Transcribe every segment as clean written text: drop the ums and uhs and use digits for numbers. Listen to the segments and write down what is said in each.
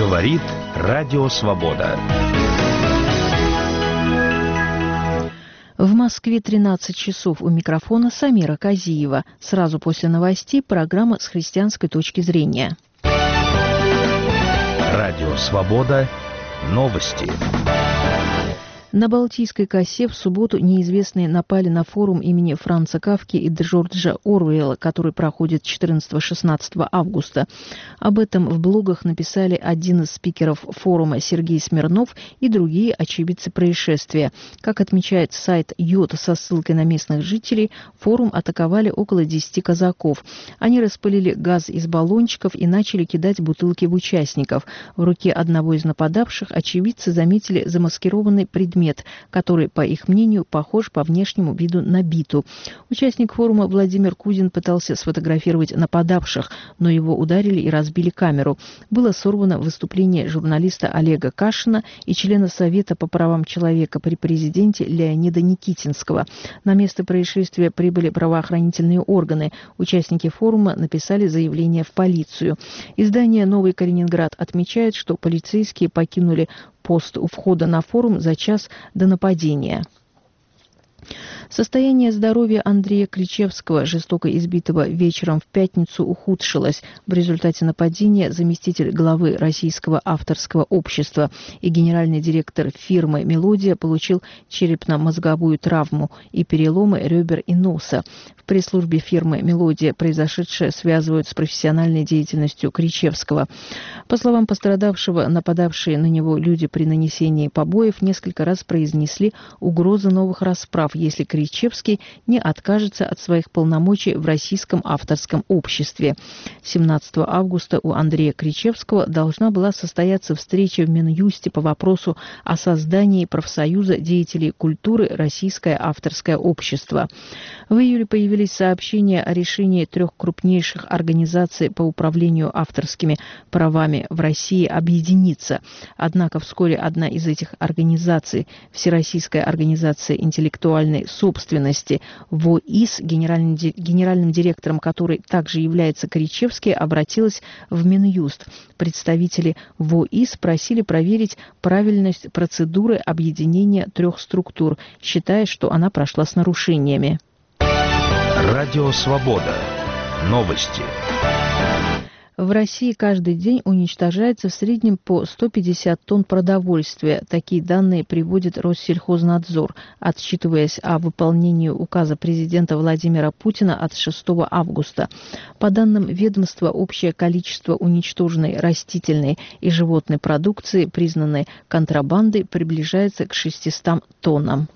Говорит Радио Свобода. В Москве 13 часов. У микрофона Самира Казиева. Сразу после новостей программа с христианской точки зрения. Радио Свобода. Новости. На Балтийской косе в субботу неизвестные напали на форум имени Франца Кафки и Джорджа Оруэлла, который проходит 14-16 августа. Об этом в блогах написали один из спикеров форума Сергей Смирнов и другие очевидцы происшествия. Как отмечает сайт Йод со ссылкой на местных жителей, форум атаковали около 10 казаков. Они распылили газ из баллончиков и начали кидать бутылки в участников. В руке одного из нападавших очевидцы заметили замаскированный предмет, который, по их мнению, похож по внешнему виду на биту. Участник форума Владимир Кузин пытался сфотографировать нападавших, но его ударили и разбили камеру. Было сорвано выступление журналиста Олега Кашина и члена Совета по правам человека при президенте Леонида Никитинского. На место происшествия прибыли правоохранительные органы. Участники форума написали заявление в полицию. Издание «Новый Калининград» отмечает, что полицейские покинули пост у входа на форум за час до нападения. Состояние здоровья Андрея Кричевского, жестоко избитого вечером в пятницу, ухудшилось. В результате нападения заместитель главы Российского авторского общества и генеральный директор фирмы «Мелодия» получил черепно-мозговую травму и переломы ребер и носа. В пресс-службе фирмы «Мелодия» произошедшее связывают с профессиональной деятельностью Кричевского. По словам пострадавшего, нападавшие на него люди при нанесении побоев несколько раз произнесли угрозы новых расправ, если Кричевский не откажется от своих полномочий в Российском авторском обществе. 17 августа у Андрея Кричевского должна была состояться встреча в Минюсте по вопросу о создании профсоюза деятелей культуры «Российское авторское общество». В июле появились сообщения о решении 3 крупнейших организаций по управлению авторскими правами в России объединиться. Однако вскоре одна из этих организаций, Всероссийская организация интеллектуальной собственности ВОИС, генеральным директором которой также является Кричевский, обратилась в Минюст. Представители ВОИС просили проверить правильность процедуры объединения 3 структур, считая, что она прошла с нарушениями. Радио Свобода. Новости. В России каждый день уничтожается в среднем по 150 тонн продовольствия. Такие данные приводит Россельхознадзор, отчитываясь о выполнении указа президента Владимира Путина от 6 августа. По данным ведомства, общее количество уничтоженной растительной и животной продукции, признанной контрабандой, приближается к 600 тоннам.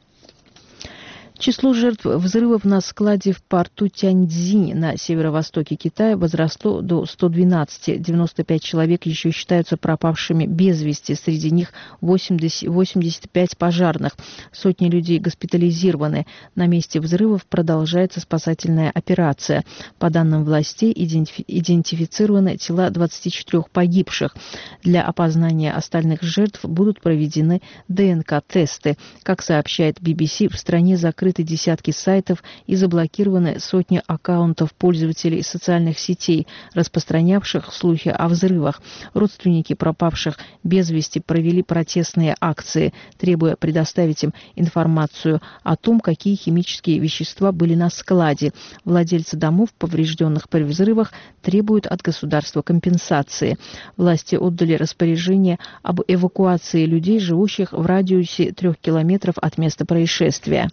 Число жертв взрывов на складе в порту Тяньцзинь на северо-востоке Китая возросло до 112. 95 человек еще считаются пропавшими без вести. Среди них 85 пожарных. Сотни людей госпитализированы. На месте взрывов продолжается спасательная операция. По данным властей, идентифицированы тела 24 погибших. Для опознания остальных жертв будут проведены ДНК-тесты. Как сообщает BBC, в стране закрыты десятки сайтов и заблокированы сотни аккаунтов пользователей социальных сетей, распространявших слухи о взрывах. Родственники пропавших без вести провели протестные акции, требуя предоставить им информацию о том, какие химические вещества были на складе. Владельцы домов, поврежденных при взрывах, требуют от государства компенсации. Власти отдали распоряжение об эвакуации людей, живущих в радиусе 3 километров от места происшествия.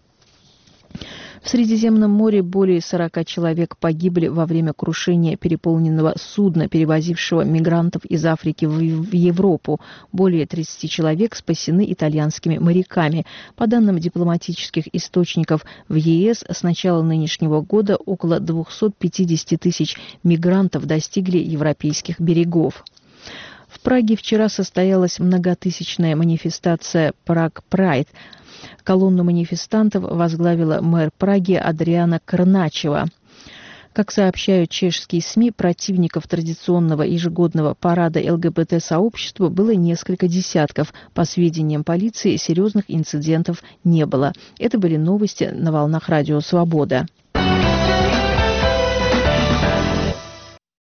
В Средиземном море более 40 человек погибли во время крушения переполненного судна, перевозившего мигрантов из Африки в Европу. Более 30 человек спасены итальянскими моряками. По данным дипломатических источников в ЕС, с начала нынешнего года около 250 тысяч мигрантов достигли европейских берегов. В Праге вчера состоялась многотысячная манифестация «Праг Прайд». Колонну манифестантов возглавила мэр Праги Адриана Крначева. Как сообщают чешские СМИ, противников традиционного ежегодного парада ЛГБТ-сообщества было несколько десятков. По сведениям полиции, серьезных инцидентов не было. Это были новости на волнах Радио Свобода.